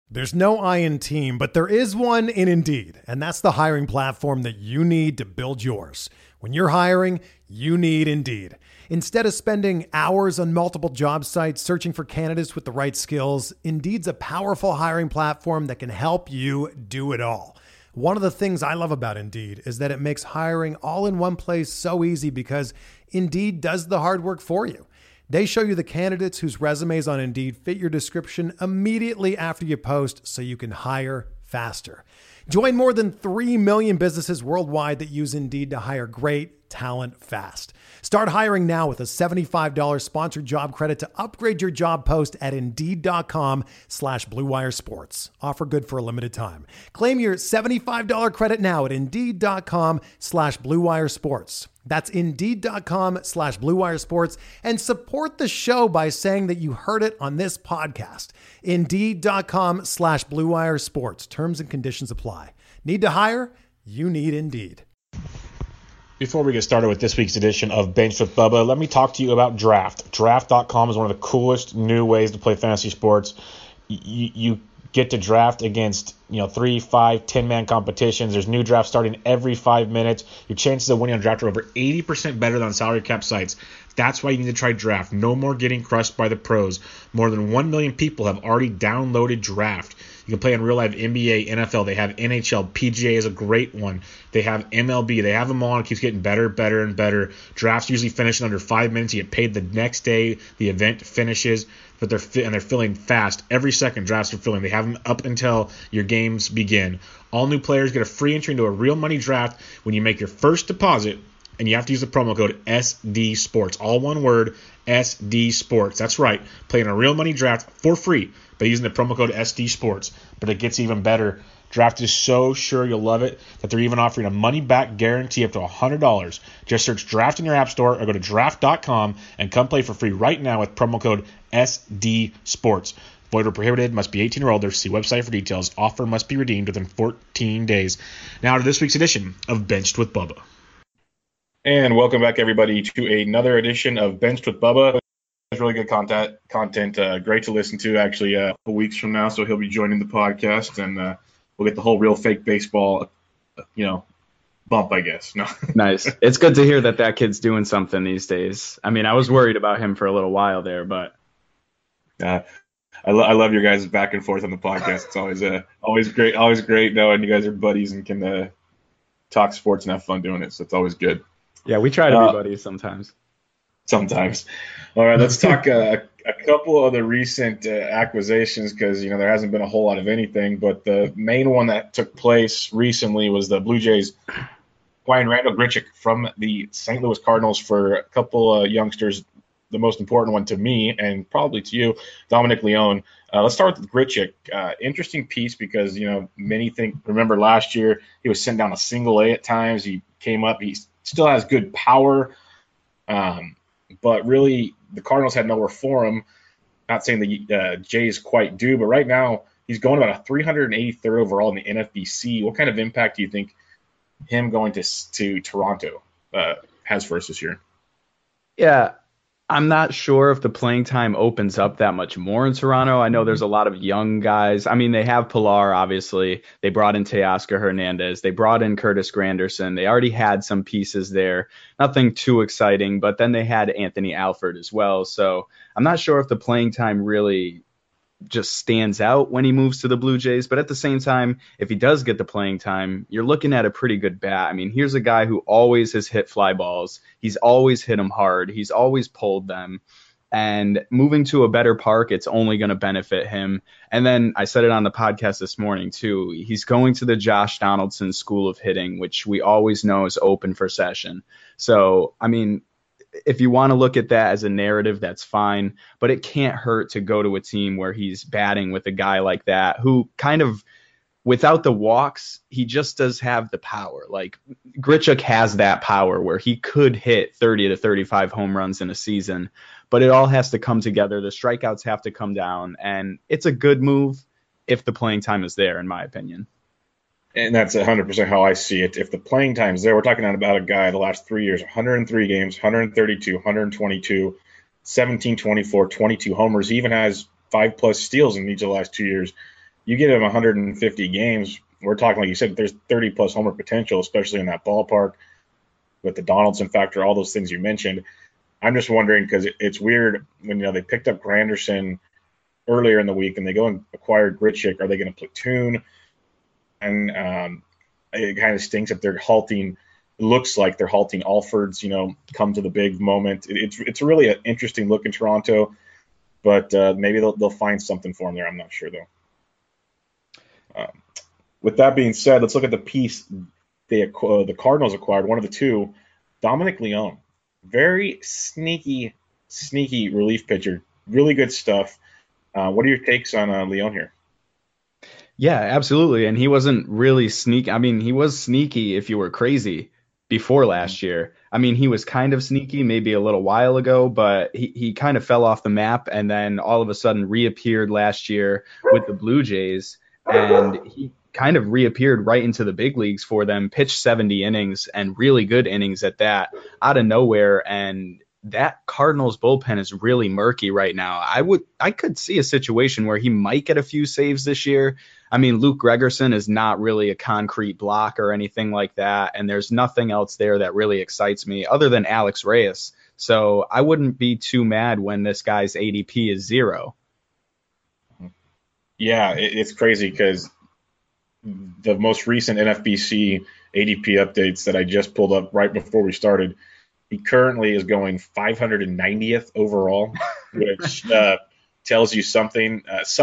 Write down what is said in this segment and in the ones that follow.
There's no I in team, but there is one in Indeed, and that's the hiring platform that you need to build yours. When you're hiring, you need Indeed. Instead of spending hours on multiple job sites searching for candidates with the right skills, Indeed's a powerful hiring platform that can help you do it all. One of the things I love about Indeed is that it makes hiring all in one place so easy because Indeed does the hard work for you. They show you the candidates whose resumes on Indeed fit your description immediately after you post so you can hire faster. Join more than 3 million businesses worldwide that use Indeed to hire great talent fast. Start hiring now with a $75 sponsored job credit to upgrade your job post at Indeed.com/Blue Wire Sports. Offer good for a limited time. Claim your $75 credit now at Indeed.com/Blue Wire Sports. That's Indeed.com/Blue Wire Sports, and support the show by saying that you heard it on this podcast. Indeed.com/Blue Wire Sports. Terms and conditions apply. Need to hire? You need Indeed. Before we get started with this week's edition of Benched with Bubba, let me talk to you about Draft. Draft.com is one of the coolest new ways to play fantasy sports. You get to draft against 3, 5, 10-man competitions. There's new drafts starting every 5 minutes. Your chances of winning on Draft are over 80% better than salary cap sites. That's why you need to try Draft. No more getting crushed by the pros. More than 1 million people have already downloaded Draft. You can play in real life NBA, NFL. They have NHL. PGA is a great one. They have MLB. They have them all. It keeps getting better, better, and better. Drafts usually finish in under 5 minutes. You get paid the next day the event finishes. But they're filling fast. Every second drafts are filling. They have them up until your games begin. All new players get a free entry into a real money draft when you make your first deposit, and you have to use the promo code SD Sports. All one word, SD Sports. That's right. Play in a real money draft for free by using the promo code SD Sports. But it gets even better. Draft is so sure you'll love it that they're even offering a money-back guarantee up to $100. Just search Draft in your app store or go to draft.com and come play for free right now with promo code SD Sports. Void or prohibited, must be 18 or older. See website for details. Offer must be redeemed within 14 days. Now to this week's edition of Benched with Bubba. And welcome back, everybody, to another edition of Benched with Bubba. It's really good content. Great to listen to, actually, a couple weeks from now. So he'll be joining the podcast, and we'll get the whole real fake baseball, bump, I guess. No. Nice. It's good to hear that kid's doing something these days. I mean, I was worried about him for a little while there, but. I love your guys' back and forth on the podcast. It's always great knowing you guys are buddies and can talk sports and have fun doing it. So it's always good. Yeah, we try to be buddies sometimes. Sometimes. All right, let's talk a couple of the recent acquisitions because, there hasn't been a whole lot of anything. But the main one that took place recently was the Blue Jays acquiring Randal Grichuk from the St. Louis Cardinals for a couple of youngsters. The most important one to me and probably to you, Dominic Leone. Let's start with Grichuk. Interesting piece because, many remember last year he was sent down a single A at times. He came up. He still has good power. But really, the Cardinals had nowhere for him. Not saying the Jays quite do, but right now he's going about a 383rd overall in the NFBC. What kind of impact do you think him going to Toronto has for us this year? Yeah, I'm not sure if the playing time opens up that much more in Toronto. I know there's a lot of young guys. I mean, they have Pilar, obviously. They brought in Teoscar Hernandez. They brought in Curtis Granderson. They already had some pieces there. Nothing too exciting, but then they had Anthony Alford as well. So I'm not sure if the playing time really just stands out when he moves to the Blue Jays. But at the same time, if he does get the playing time, you're looking at a pretty good bat. I mean, here's a guy who always has hit fly balls. He's always hit them hard. He's always pulled them. And moving to a better park, it's only going to benefit him. And then I said it on the podcast this morning, too. He's going to the Josh Donaldson School of Hitting, which we always know is open for session. So, I mean, if you want to look at that as a narrative, that's fine. But it can't hurt to go to a team where he's batting with a guy like that who kind of, without the walks, he just does have the power. Like Grichuk has that power where he could hit 30 to 35 home runs in a season. But it all has to come together. The strikeouts have to come down. And it's a good move if the playing time is there, in my opinion. And that's 100% how I see it. If the playing time's there, we're talking about a guy the last 3 years, 103 games, 132, 122, 17, 24, 22 homers. He even has 5+ steals in each of the last 2 years. you get him 150 games, we're talking, like you said, there's 30-plus homer potential, especially in that ballpark with the Donaldson factor, all those things you mentioned. I'm just wondering because it's weird when they picked up Granderson earlier in the week and they go and acquired Grichuk. Are they going to platoon? And it kind of stinks if they're halting. It looks like they're halting Alford's, come to the big moment. It's really an interesting look in Toronto, but maybe they'll find something for him there. I'm not sure though. With that being said, let's look at the piece the Cardinals acquired. One of the two, Dominic Leone. Very sneaky relief pitcher. Really good stuff. What are your takes on Leone here? Yeah, absolutely. And he wasn't really sneaky. I mean, he was sneaky if you were crazy before last year. I mean, he was kind of sneaky maybe a little while ago, but he kind of fell off the map and then all of a sudden reappeared last year with the Blue Jays. And he kind of reappeared right into the big leagues for them, pitched 70 innings and really good innings at that out of nowhere. And that Cardinals bullpen is really murky right now. I could see a situation where he might get a few saves this year. I mean, Luke Gregerson is not really a concrete block or anything like that. And there's nothing else there that really excites me other than Alex Reyes. So I wouldn't be too mad when this guy's ADP is 0. Yeah, it's crazy because the most recent NFBC ADP updates that I just pulled up right before we started, he currently is going 590th overall, which tells you something.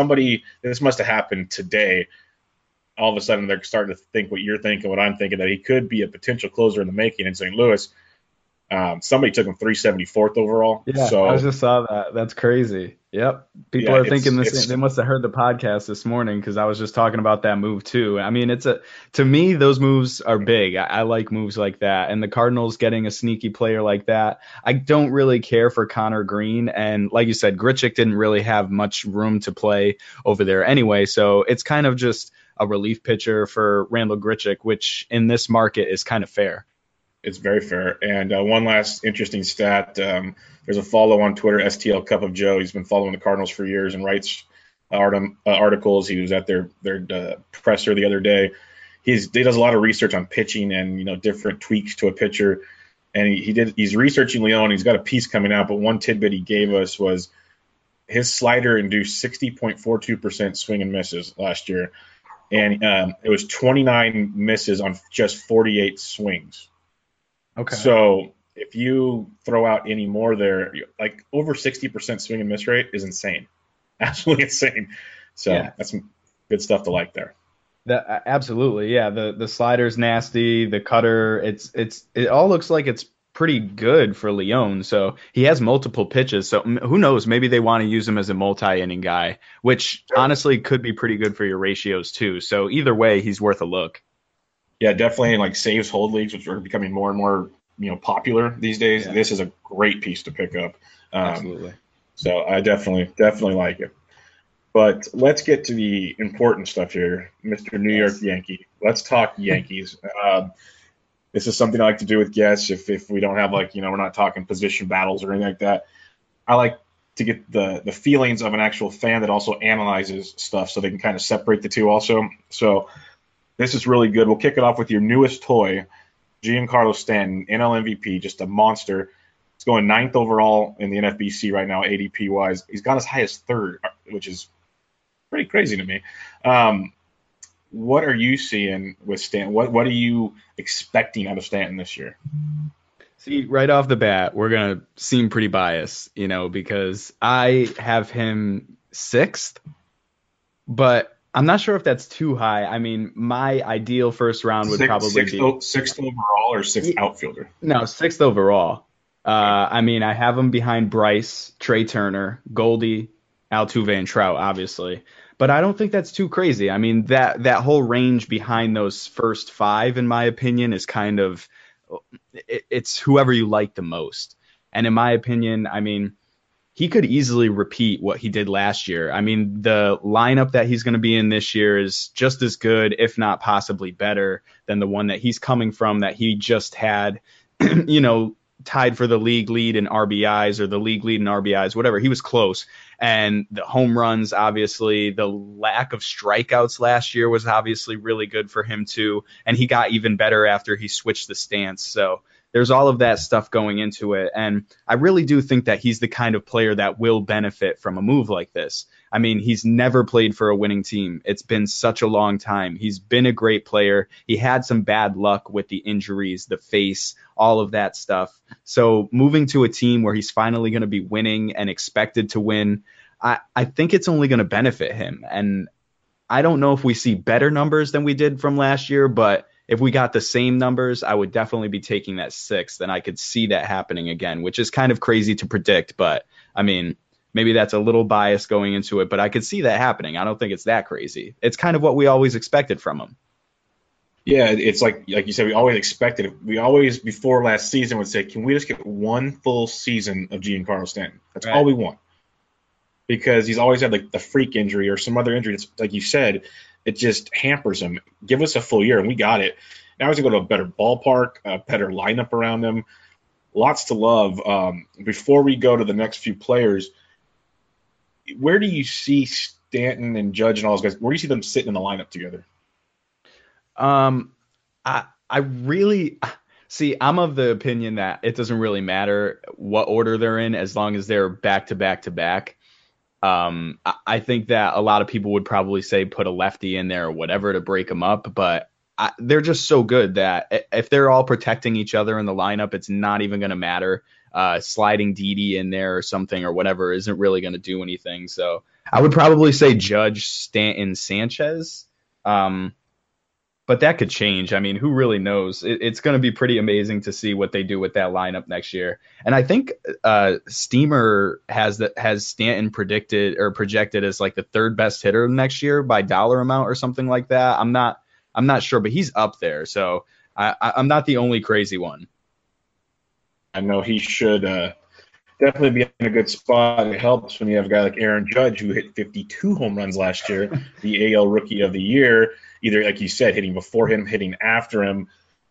This must have happened today. All of a sudden, they're starting to think what you're thinking, what I'm thinking, that he could be a potential closer in the making in St. Louis. Somebody took him 374th overall. Yeah, so I just saw that. That's crazy. Yep. People are thinking this. They must have heard the podcast this morning because I was just talking about that move too. I mean, to me, those moves are big. I like moves like that. And the Cardinals getting a sneaky player like that. I don't really care for Connor Green. And like you said, Grichuk didn't really have much room to play over there anyway. So it's kind of just a relief pitcher for Randall Grichuk, which in this market is kind of fair. It's very fair. And one last interesting stat. There's a follow on Twitter, STL Cup of Joe. He's been following the Cardinals for years and writes articles. He was at their presser the other day. He does a lot of research on pitching and different tweaks to a pitcher. And he's researching Leone. He's got a piece coming out, but one tidbit he gave us was his slider induced 60.42% swing and misses last year. And it was 29 misses on just 48 swings. Okay. So if you throw out any more there, like over 60% swing and miss rate is insane. Absolutely insane. So That's some good stuff to like there. Absolutely. Yeah. The slider's nasty. The cutter, it all looks like it's pretty good for Leone. So he has multiple pitches. So who knows? Maybe they want to use him as a multi-inning guy, which honestly could be pretty good for your ratios too. So either way, he's worth a look. Yeah, definitely in like saves hold leagues, which are becoming more and more popular these days. Yeah. This is a great piece to pick up. Absolutely. So I definitely like it. But let's get to the important stuff here, Mr. New York Yankee. Let's talk Yankees. This is something I like to do with guests if we don't have we're not talking position battles or anything like that. I like to get the feelings of an actual fan that also analyzes stuff so they can kind of separate the two also. So this is really good. We'll kick it off with your newest toy, Giancarlo Stanton, NL MVP, just a monster. He's going 9th overall in the NFBC right now, ADP-wise. He's gone as high as 3rd, which is pretty crazy to me. What are you seeing with Stanton? What are you expecting out of Stanton this year? See, right off the bat, we're going to seem pretty biased, because I have him 6th, but I'm not sure if that's too high. I mean, my ideal first round would probably be 6th overall or 6th outfielder. No, 6th overall. I mean, I have him behind Bryce, Trey Turner, Goldie, Altuve, and Trout, obviously. But I don't think that's too crazy. I mean, that whole range behind those first 5, in my opinion, is kind of it's whoever you like the most. And in my opinion, I mean, he could easily repeat what he did last year. I mean, the lineup that he's going to be in this year is just as good, if not possibly better, than the one that he's coming from that he just had, tied for the league lead in RBIs or the league lead in RBIs, whatever. He was close. And the home runs, obviously, the lack of strikeouts last year was obviously really good for him too. And he got even better after he switched the stance. So there's all of that stuff going into it. And I really do think that he's the kind of player that will benefit from a move like this. I mean, he's never played for a winning team. It's been such a long time. He's been a great player. He had some bad luck with the injuries, the face, all of that stuff. So moving to a team where he's finally going to be winning and expected to win, I think it's only going to benefit him. And I don't know if we see better numbers than we did from last year, but if we got the same numbers, I would definitely be taking that 6th, and I could see that happening again, which is kind of crazy to predict. But I mean, maybe that's a little bias going into it, but I could see that happening. I don't think it's that crazy. It's kind of what we always expected from him. Yeah, it's like you said, we always expected it. We always, before last season, would say, can we just get one full season of Giancarlo Stanton? That's all we want. Because he's always had like the freak injury or some other injury that's, like you said, it just hampers him. Give us a full year, and we got it. Now he's going to go to a better ballpark, a better lineup around him. Lots to love. Before we go to the next few players, where do you see Stanton and Judge and all those guys? Where do you see them sitting in the lineup together? I really see. I'm of the opinion that it doesn't really matter what order they're in as long as they're back to back to back. I think that a lot of people would probably say put a lefty in there or whatever to break them up, but they're just so good that if they're all protecting each other in the lineup, it's not even going to matter. Sliding Didi in there or something or whatever isn't really going to do anything. So I would probably say Judge, Stanton, Sanchez. But that could change. I mean, who really knows? It's going to be pretty amazing to see what they do with that lineup next year. And I think Steamer has Stanton projected as like the 3rd best hitter next year by dollar amount or something like that. I'm not sure, but he's up there. So I'm not the only crazy one. I know he should definitely be in a good spot. It helps when you have a guy like Aaron Judge, who hit 52 home runs last year, the AL Rookie of the Year. Either, like you said, hitting before him, hitting after him.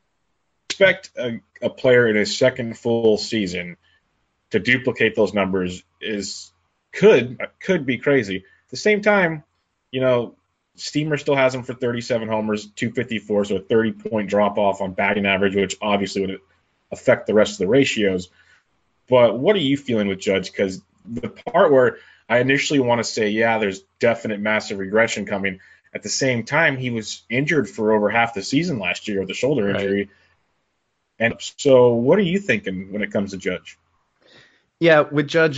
Expect a player in his second full season to duplicate those numbers could be crazy. At the same time, Steamer still has him for 37 homers, 254, so a 30-point drop-off on batting average, which obviously would affect the rest of the ratios. But what are you feeling with Judge? Because the part where I initially want to say, yeah, there's definite massive regression coming. At the same time, he was injured for over half the season last year with a shoulder injury. Right. And so what are you thinking when it comes to Judge? Yeah, with Judge,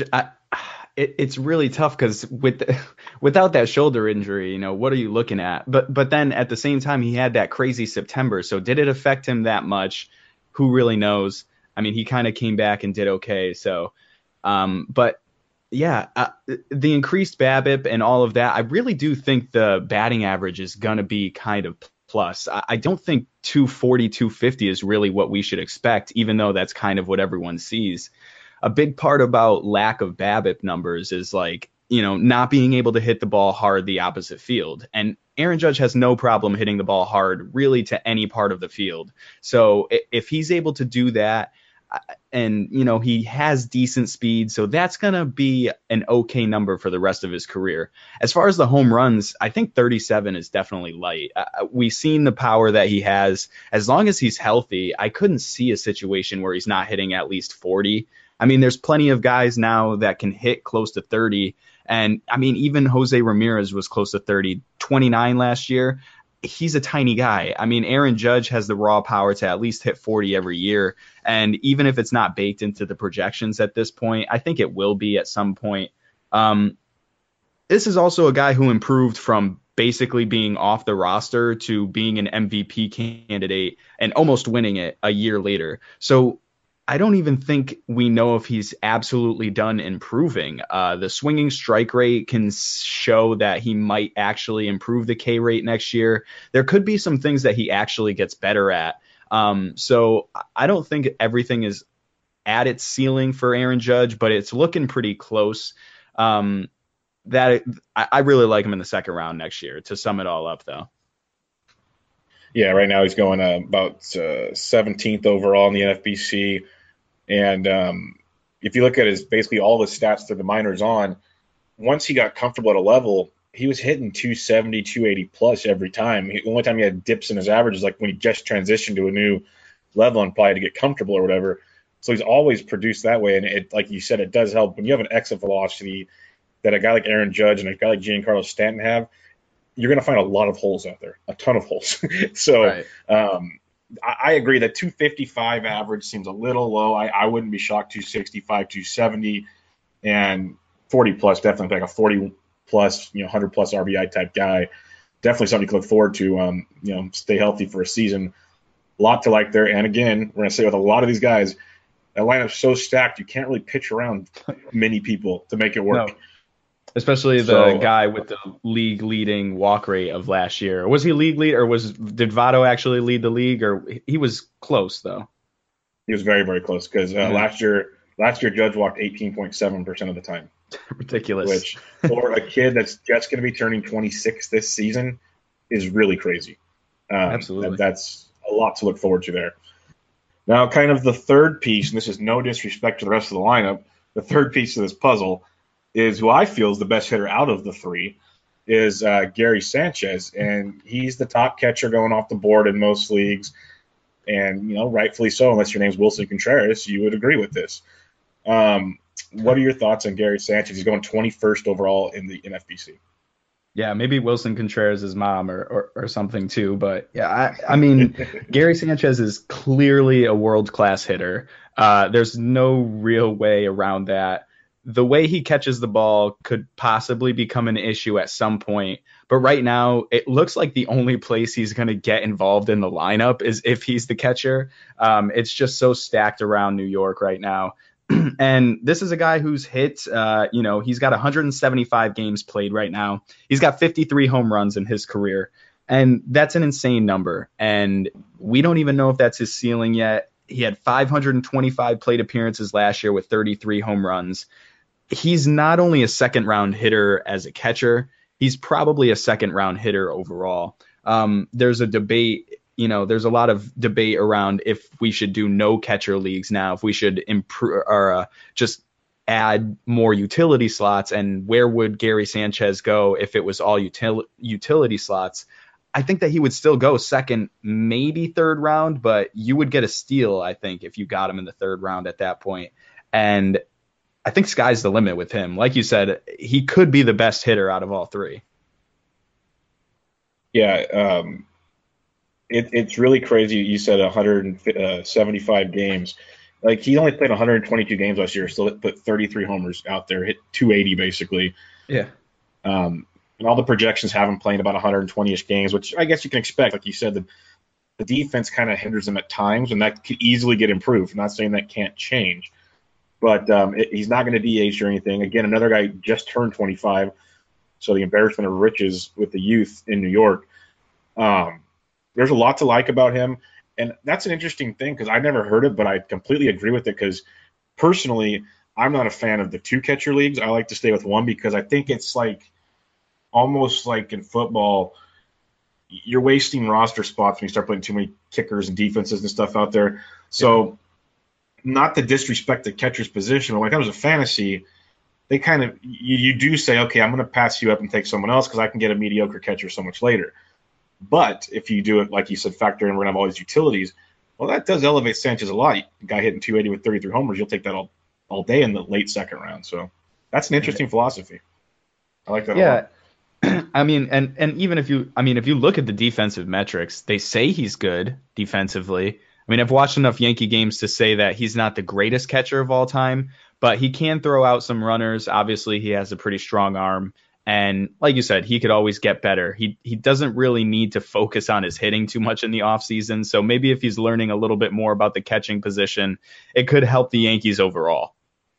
it's really tough because without that shoulder injury, what are you looking at? But then at the same time, he had that crazy September. So did it affect him that much? Who really knows? I mean, he kind of came back and did okay. So, but yeah, the increased BABIP and all of that, I really do think the batting average is going to be kind of plus. I don't think 240, 250 is really what we should expect, even though that's kind of what everyone sees. A big part about lack of BABIP numbers is not being able to hit the ball hard the opposite field. And Aaron Judge has no problem hitting the ball hard really to any part of the field. So if he's able to do that, and he has decent speed, so that's going to be an okay number for the rest of his career. As far as the home runs, I think 37 is definitely light. We've seen the power that he has. As long as he's healthy, I couldn't see a situation where he's not hitting at least 40. I mean, there's plenty of guys now that can hit close to 30. And I mean, even Jose Ramirez was close to 30, 29 last year. He's a tiny guy. I mean, Aaron Judge has the raw power to at least hit 40 every year. And even if it's not baked into the projections at this point, I think it will be at some point. This is also a guy who improved from basically being off the roster to being an MVP candidate and almost winning it a year later. So I don't even think we know if he's absolutely done improving. The swinging strike rate can show that he might actually improve the K rate next year. There could be some things that he actually gets better at. So I don't think everything is at its ceiling for Aaron Judge, but it's looking pretty close. I really like him in the second round next year, to sum it all up, though. Yeah, right now he's going about 17th overall in the NFBC. And if you look at his basically all the stats through the minors on, once he got comfortable at a level, he was hitting 270, 280 plus every time. The only time he had dips in his average is like when he just transitioned to a new level and probably to get comfortable or whatever. So he's always produced that way. And it, like you said, it does help when you have an exit velocity that a guy like Aaron Judge and a guy like Giancarlo Stanton have. You're going to find a lot of holes out there, a ton of holes. So Right. I agree that 255 average seems a little low. I wouldn't be shocked 265, 270, and 40 plus, definitely like a 40 plus, 100 plus RBI type guy. Definitely something you can look forward to. Stay healthy for a season. A lot to like there. And again, we're going to say with a lot of these guys, that lineup's so stacked you can't really pitch around many people to make it work. No. Especially the guy with the league leading walk rate of last year. Was he league lead, or did Votto actually lead the league? Or he was close though. He was very, very close because last year Judge walked 18.7% of the time. Ridiculous. Which for a kid that's just going to be turning 26 this season is really crazy. Absolutely. That's a lot to look forward to there. Now, kind of the third piece, and this is no disrespect to the rest of the lineup, the third piece of this puzzle is who I feel is the best hitter out of the three is Gary Sanchez, and he's the top catcher going off the board in most leagues, and rightfully so. Unless your name's Wilson Contreras, you would agree with this. What are your thoughts on Gary Sanchez? He's going 21st overall in the NFBC. Yeah, maybe Wilson Contreras' mom or something too. But yeah, I mean, Gary Sanchez is clearly a world-class hitter. There's no real way around that. The way he catches the ball could possibly become an issue at some point. But right now, it looks like the only place he's going to get involved in the lineup is if he's the catcher. It's just so stacked around New York right now. And this is a guy who's hit, he's got 175 games played right now. He's got 53 home runs in his career. And that's an insane number. And we don't even know if that's his ceiling yet. He had 525 plate appearances last year with 33 home runs. He's not only a second round hitter as a catcher, he's probably a second round hitter overall. There's a debate. There's a lot of debate around if we should do no catcher leagues now, if we should improve or just add more utility slots, and where would Gary Sanchez go if it was all utility slots. I think that he would still go second, maybe third round, but you would get a steal, I think, if you got him in the third round at that point. And I think sky's the limit with him. Like you said, he could be the best hitter out of all three. Yeah, it's really crazy. You said 175 games. Like, he only played 122 games last year, so put 33 homers out there, hit 280 basically. Yeah. And all the projections have him playing about 120-ish games, which I guess you can expect. Like you said, the defense kind of hinders him at times, and that could easily get improved. I'm not saying that can't change. But he's not going to DH or anything. Again, another guy just turned 25, so the embarrassment of riches with the youth in New York. There's a lot to like about him, and that's an interesting thing because I never heard it, but I completely agree with it because personally, I'm not a fan of the two catcher leagues. I like to stay with one because I think it's like almost like in football, you're wasting roster spots when you start putting too many kickers and defenses and stuff out there. So not to disrespect the catcher's position, but when it comes to fantasy, they kind of you do say, okay, I'm going to pass you up and take someone else because I can get a mediocre catcher so much later. But if you do it, like you said, factor in we're going to have all these utilities, well, that does elevate Sanchez a lot. A guy hitting 280 with 33 homers, you'll take that all day in the late second round. So that's an interesting philosophy. I like that a lot. I mean, and even if you look at the defensive metrics, they say he's good defensively. I mean, I've watched enough Yankee games to say that he's not the greatest catcher of all time, but he can throw out some runners. Obviously, he has a pretty strong arm. And like you said, he could always get better. He doesn't really need to focus on his hitting too much in the offseason. So maybe if he's learning a little bit more about the catching position, it could help the Yankees overall.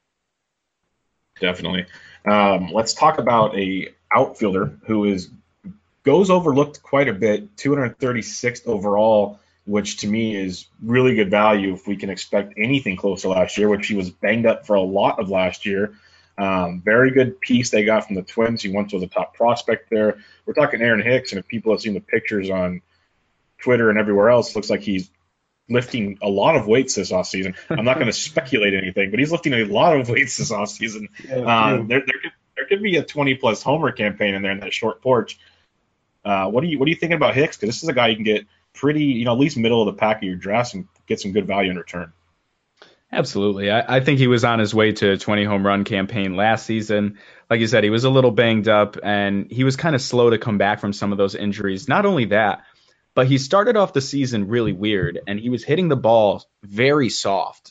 Definitely. Let's talk about a outfielder who goes overlooked quite a bit, 236th overall, which to me is really good value if we can expect anything close to last year, which he was banged up for a lot of last year. Very good piece they got from the Twins. He once was a top prospect there. We're talking Aaron Hicks, and if people have seen the pictures on Twitter and everywhere else, it looks like he's lifting a lot of weights this offseason. I'm not going to speculate anything, but he's lifting a lot of weights this offseason. There could be a 20-plus homer campaign in there in that short porch. What are you thinking about Hicks? Because this is a guy you can get pretty, at least middle of the pack of your drafts and get some good value in return. Absolutely. I think he was on his way to a 20 home run campaign last season. Like you said, he was a little banged up and he was kind of slow to come back from some of those injuries. Not only that, but he started off the season really weird and he was hitting the ball very soft.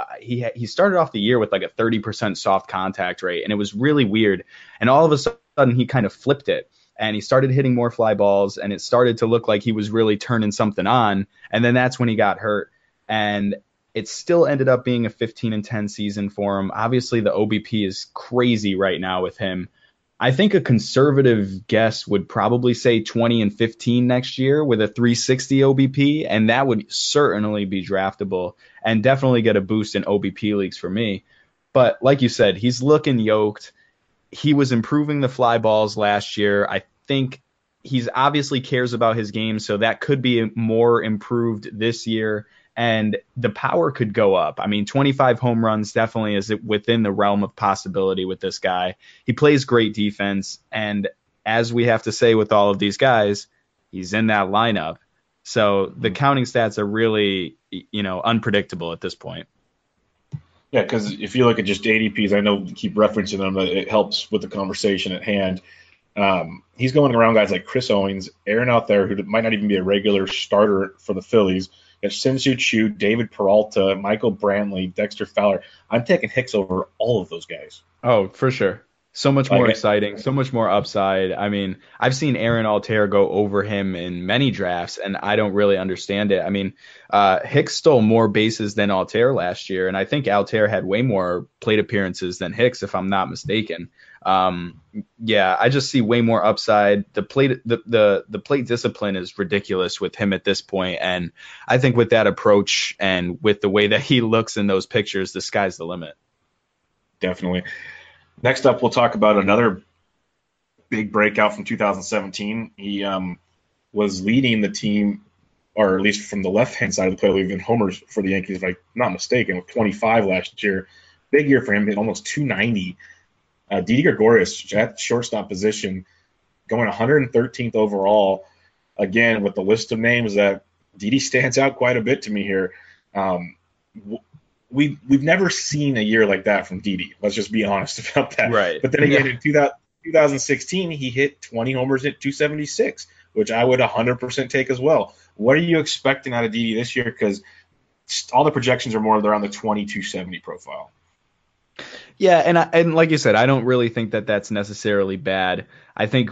He started off the year with like a 30% soft contact rate and it was really weird. And all of a sudden he kind of flipped it and he started hitting more fly balls and it started to look like he was really turning something on. And then that's when he got hurt. And it still ended up being a 15-10 season for him. Obviously, the OBP is crazy right now with him. I think a conservative guess would probably say 20-15 next year with a 360 OBP, and that would certainly be draftable and definitely get a boost in OBP leagues for me. But like you said, he's looking yoked. He was improving the fly balls last year. I think he's obviously cares about his game, so that could be more improved this year. And the power could go up. I mean, 25 home runs definitely is within the realm of possibility with this guy. He plays great defense. And as we have to say with all of these guys, he's in that lineup. So the counting stats are really, unpredictable at this point. Yeah, because if you look at just ADPs, I know we keep referencing them, but it helps with the conversation at hand. He's going around guys like Chris Owings, Aaron out there, who might not even be a regular starter for the Phillies. Shin-Soo Choo, David Peralta, Michael Brantley, Dexter Fowler. I'm taking Hicks over all of those guys. Oh, for sure. So much more exciting, so much more upside. I mean, I've seen Aaron Altair go over him in many drafts, and I don't really understand it. I mean, Hicks stole more bases than Altair last year, and I think Altair had way more plate appearances than Hicks, if I'm not mistaken. I just see way more upside. The plate discipline is ridiculous with him at this point, and I think with that approach and with the way that he looks in those pictures, the sky's the limit. Definitely. Next up, we'll talk about another big breakout from 2017. He was leading the team, or at least from the left-hand side of the plate, leaving homers for the Yankees, if I'm not mistaken, with 25 last year. Big year for him, hit almost 290. Didi Gregorius at shortstop position, going 113th overall. Again, with the list of names that Didi stands out quite a bit to me here. We've never seen a year like that from Didi. Let's just be honest about that. Right. But then again, in 2016, he hit 20 homers at 276, which I would 100% take as well. What are you expecting out of Didi this year? Because all the projections are more around the 270 profile. Yeah, and like you said, I don't really think that that's necessarily bad. I think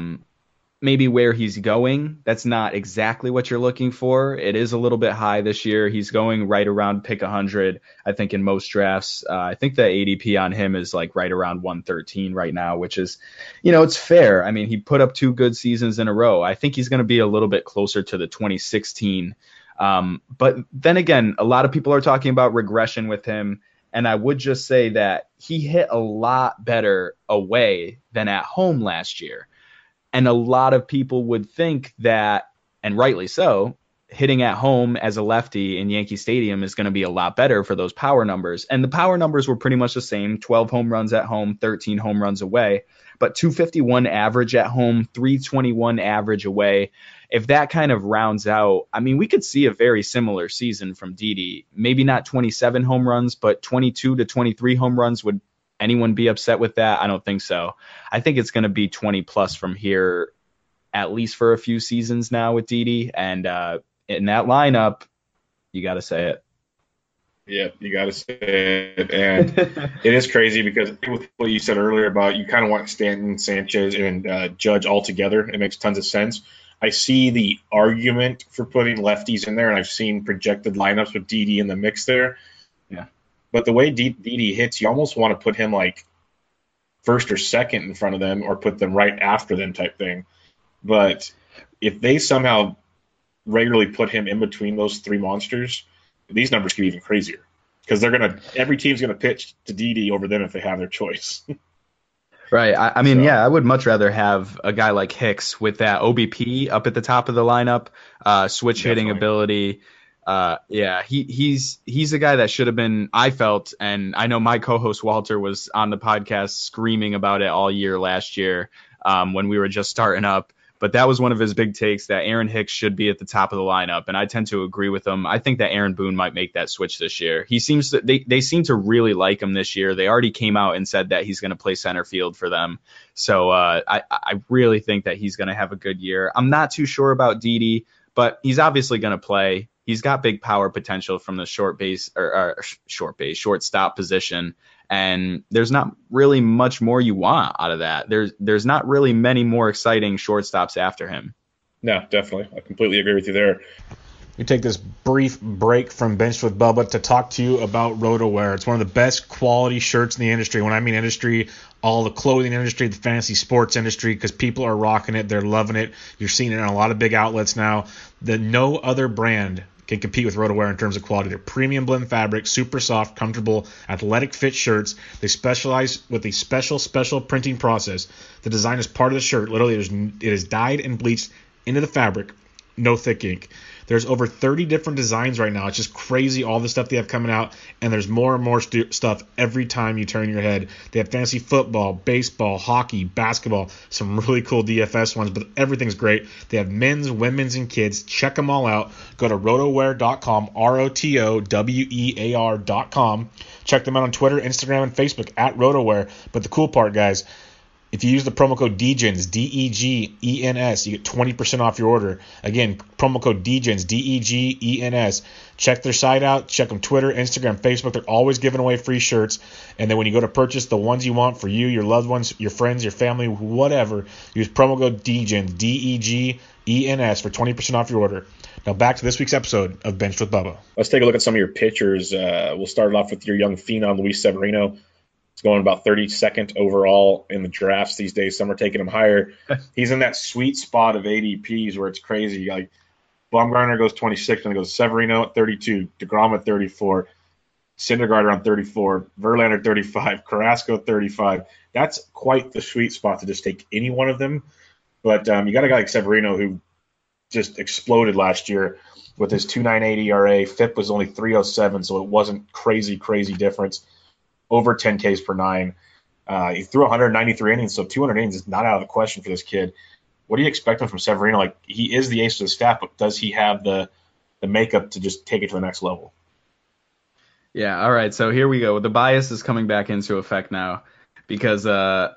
maybe where he's going, that's not exactly what you're looking for. It is a little bit high this year. He's going right around pick 100, I think, in most drafts. I think the ADP on him is like right around 113 right now, which is, it's fair. I mean, he put up 2 good seasons in a row. I think he's going to be a little bit closer to the 2016. But then again, a lot of people are talking about regression with him. And I would just say that he hit a lot better away than at home last year. And a lot of people would think that, and rightly so, hitting at home as a lefty in Yankee Stadium is going to be a lot better for those power numbers. And the power numbers were pretty much the same, 12 home runs at home, 13 home runs away, but 251 average at home, 321 average away. If that kind of rounds out, I mean, we could see a very similar season from Didi. Maybe not 27 home runs, but 22 to 23 home runs. Would anyone be upset with that? I don't think so. I think it's going to be 20 plus from here, at least for a few seasons now with Didi. And in that lineup, you got to say it. Yeah, you got to say it. And it is crazy because with what you said earlier about you kind of want Stanton, Sanchez, and Judge all together. It makes tons of sense. I see the argument for putting lefties in there, and I've seen projected lineups with Didi in the mix there. Yeah. But the way Didi hits, you almost want to put him like first or second in front of them or put them right after them type thing. But if they somehow regularly put him in between those 3 monsters, these numbers get even crazier because every team's going to pitch to Didi over them if they have their choice. Right. I mean, I would much rather have a guy like Hicks with that OBP up at the top of the lineup, switch hitting ability. He's a guy that should have been, I felt, and I know my co-host Walter was on the podcast screaming about it all year last year when we were just starting up. But that was one of his big takes, that Aaron Hicks should be at the top of the lineup, and I tend to agree with him. I think that Aaron Boone might make that switch this year. They seem to really like him this year. They already came out and said that he's going to play center field for them. So I really think that he's going to have a good year. I'm not too sure about Didi, but he's obviously going to play. He's got big power potential from the shortstop position. And there's not really much more you want out of that. There's not really many more exciting shortstops after him. No, definitely. I completely agree with you there. We take this brief break from Benched with Bubba to talk to you about RotoWear. It's one of the best quality shirts in the industry. When I mean industry, all the clothing industry, the fantasy sports industry, because people are rocking it. They're loving it. You're seeing it in a lot of big outlets now. No other brand can compete with RotoWear in terms of quality. They're premium blend fabric, super soft, comfortable, athletic fit shirts. They specialize with a special printing process. The design is part of the shirt. Literally, it is dyed and bleached into the fabric. No thick ink. There's over 30 different designs right now. It's just crazy, all the stuff they have coming out, and there's more and more stuff every time you turn your head. They have fantasy football, baseball, hockey, basketball, some really cool DFS ones, but everything's great. They have men's, women's, and kids. Check them all out. Go to rotowear.com, ROTOWEAR.com. Check them out on Twitter, Instagram, and Facebook at RotoWear. But the cool part, guys, if you use the promo code DEGENS, DEGENS, you get 20% off your order. Again, promo code DEGENS, DEGENS. Check their site out. Check them Twitter, Instagram, Facebook. They're always giving away free shirts. And then when you go to purchase the ones you want for you, your loved ones, your friends, your family, whatever, use promo code DEGENS, DEGENS for 20% off your order. Now back to this week's episode of Benched with Bubba. Let's take a look at some of your pitchers. We'll start off with your young phenom, Luis Severino. He's going about 32nd overall in the drafts these days. Some are taking him higher. He's in that sweet spot of ADPs where it's crazy. Like Bumgarner goes 26, and it goes Severino at 32, DeGrom at 34, Syndergaard around 34, Verlander 35, Carrasco 35. That's quite the sweet spot to just take any one of them. But you got a guy like Severino who just exploded last year with his 2.98 ERA. FIP was only 3.07, so it wasn't crazy difference. Over 10 Ks per nine. He threw 193 innings, so 200 innings is not out of the question for this kid. What do you expect from Severino? Like, he is the ace of the staff, but does he have the makeup to just take it to the next level? Yeah, all right, so here we go. The bias is coming back into effect now because I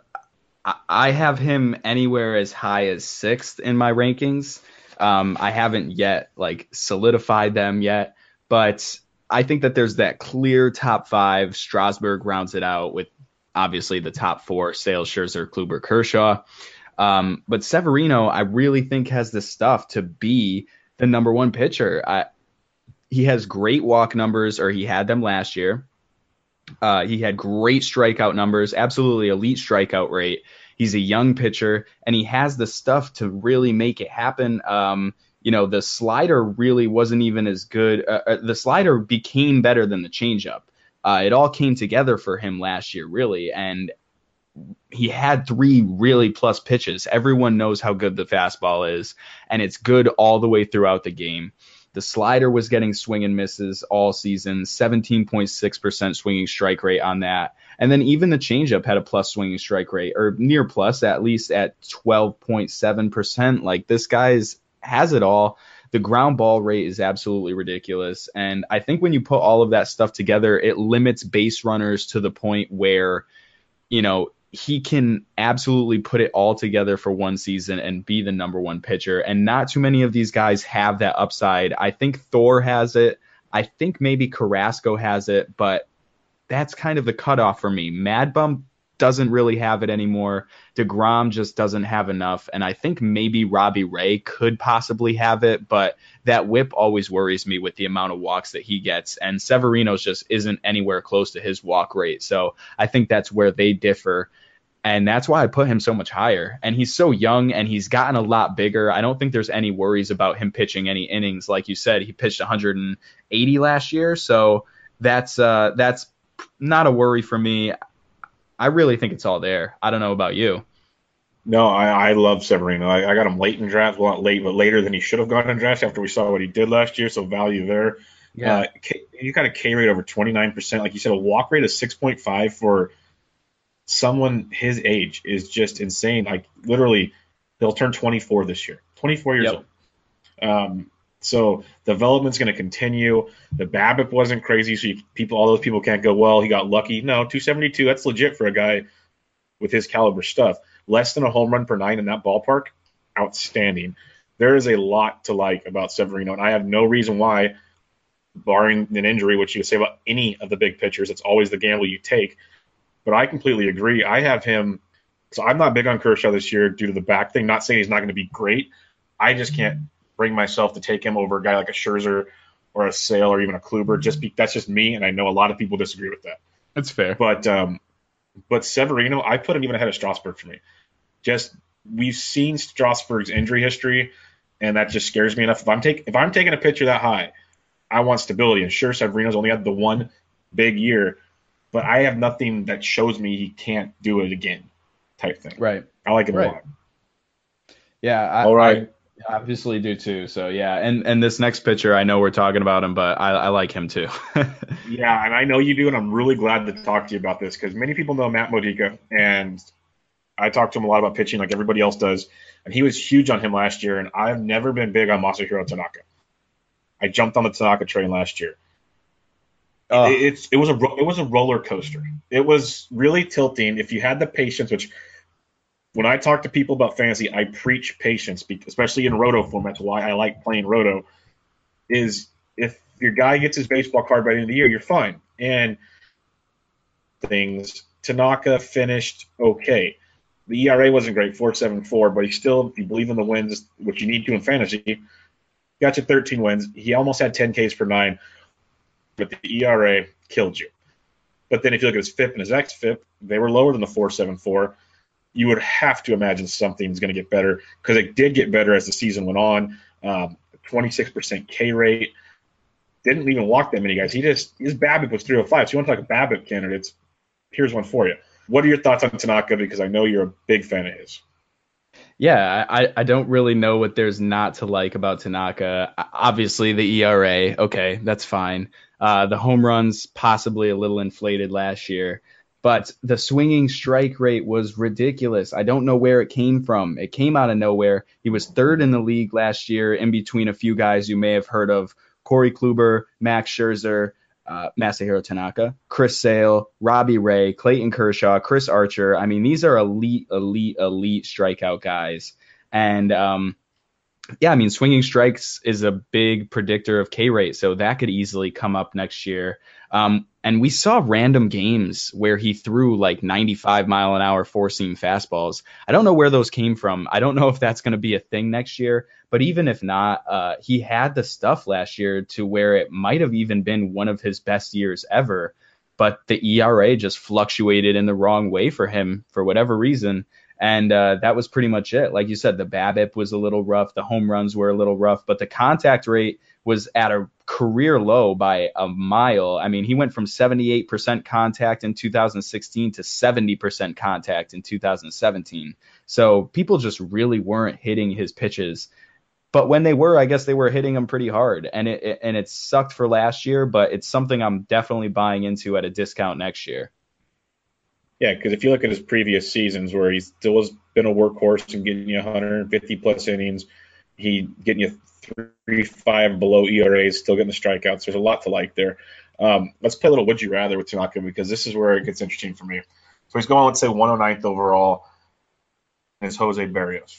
have him anywhere as high as 6th in my rankings. I haven't yet, solidified them yet, but I think that there's that clear top 5. Strasburg rounds it out with obviously the top 4, Sales, Scherzer, Kluber, Kershaw. But Severino, I really think has the stuff to be the number 1 pitcher. He has great walk numbers, or he had them last year. He had great strikeout numbers, absolutely elite strikeout rate. He's a young pitcher, and he has the stuff to really make it happen. The slider really wasn't even as good. The slider became better than the changeup. It all came together for him last year, really, and he had 3 really plus pitches. Everyone knows how good the fastball is, and it's good all the way throughout the game. The slider was getting swing and misses all season, 17.6% swinging strike rate on that. And then even the changeup had a plus swinging strike rate, or near plus, at least at 12.7%. Like, this guy's has it all. The ground ball rate is absolutely ridiculous. And I think when you put all of that stuff together, it limits base runners to the point where, he can absolutely put it all together for one season and be the number 1 pitcher. And not too many of these guys have that upside. I think Thor has it. I think maybe Carrasco has it, but that's kind of the cutoff for me. Mad Bum doesn't really have it anymore. DeGrom just doesn't have enough. And I think maybe Robbie Ray could possibly have it, but that whip always worries me with the amount of walks that he gets. And Severino's just isn't anywhere close to his walk rate. So I think that's where they differ. And that's why I put him so much higher. And he's so young, and he's gotten a lot bigger. I don't think there's any worries about him pitching any innings. Like you said, he pitched 180 last year. So that's not a worry for me. I really think it's all there. I don't know about you. No, I love Severino. I got him late in draft. Well, not late, but later than he should have gone in draft after we saw what he did last year. So value there. Yeah. You got a K rate over 29%. Like you said, a walk rate of 6.5 for someone his age is just insane. Like literally, he'll turn 24 this year. 24 years Yep. old. So development's going to continue. The BABIP wasn't crazy, so all those people can't go, well, he got lucky. No, 272, that's legit for a guy with his caliber stuff. Less than a home run per nine in that ballpark, outstanding. There is a lot to like about Severino, and I have no reason why, barring an injury, which you would say about any of the big pitchers, it's always the gamble you take. But I completely agree. I have him. So I'm not big on Kershaw this year due to the back thing. Not saying he's not going to be great. I just can't bring myself to take him over a guy like a Scherzer or a Sale or even a Kluber. That's just me, and I know a lot of people disagree with that. That's fair. But Severino, I put him even ahead of Strasburg for me. Just we've seen Strasburg's injury history, and that just scares me enough. If I'm taking a pitcher that high, I want stability. And sure, Severino's only had the one big year, but I have nothing that shows me he can't do it again, type thing. Right. I like him a Right. lot. Yeah. All right. I obviously do too. So yeah. And this next pitcher, I know we're talking about him, but I like him too. Yeah, and I know you do, and I'm really glad to talk to you about this because many people know Matt Modica, and I talk to him a lot about pitching like everybody else does, and he was huge on him last year, and I've never been big on Masahiro Tanaka. I jumped on the Tanaka train last year. It was a roller coaster. It was really tilting. If you had the patience, which when I talk to people about fantasy, I preach patience, especially in roto formats. Why I like playing roto is if your guy gets his baseball card by the end of the year, you're fine. And Tanaka finished okay. The ERA wasn't great, 4.74, but he still, if you believe in the wins, which you need to in fantasy, got you 13 wins. He almost had 10 Ks per nine, but the ERA killed you. But then if you look at his FIP and his xFIP, they were lower than the 4.74. You would have to imagine something's going to get better because it did get better as the season went on. 26% K rate. Didn't even walk that many guys. His BABIP was 305. So you want to talk BABIP candidates? Here's one for you. What are your thoughts on Tanaka? Because I know you're a big fan of his. Yeah, I don't really know what there's not to like about Tanaka. Obviously, the ERA, okay, that's fine. The home runs possibly a little inflated last year, but the swinging strike rate was ridiculous. I don't know where it came from. It came out of nowhere. He was third in the league last year, in between a few guys you may have heard of: Corey Kluber, Max Scherzer, Masahiro Tanaka, Chris Sale, Robbie Ray, Clayton Kershaw, Chris Archer. I mean, these are elite strikeout guys. And yeah, I mean, swinging strikes is a big predictor of K rate, so that could easily come up next year. And we saw random games where he threw like 95-mile-an-hour four-seam fastballs. I don't know where those came from. I don't know if that's going to be a thing next year. But even if not, he had the stuff last year to where it might have even been one of his best years ever. But the ERA just fluctuated in the wrong way for him for whatever reason. And that was pretty much it. Like you said, the BABIP was a little rough. The home runs were a little rough. But the contact rate was at a career low by a mile. I mean, he went from 78% contact in 2016 to 70% contact in 2017. So people just really weren't hitting his pitches. But when they were, I guess they were hitting them pretty hard. And it sucked for last year, but it's something I'm definitely buying into at a discount next year. Yeah, because if you look at his previous seasons where he still has been a workhorse and getting you 150 plus innings, he getting you 3.5 below ERAs, still getting the strikeouts. There's a lot to like there. Let's play a little Would You Rather with Tanaka because this is where it gets interesting for me. So he's going, let's say, 109th overall. And it's Jose Berrios.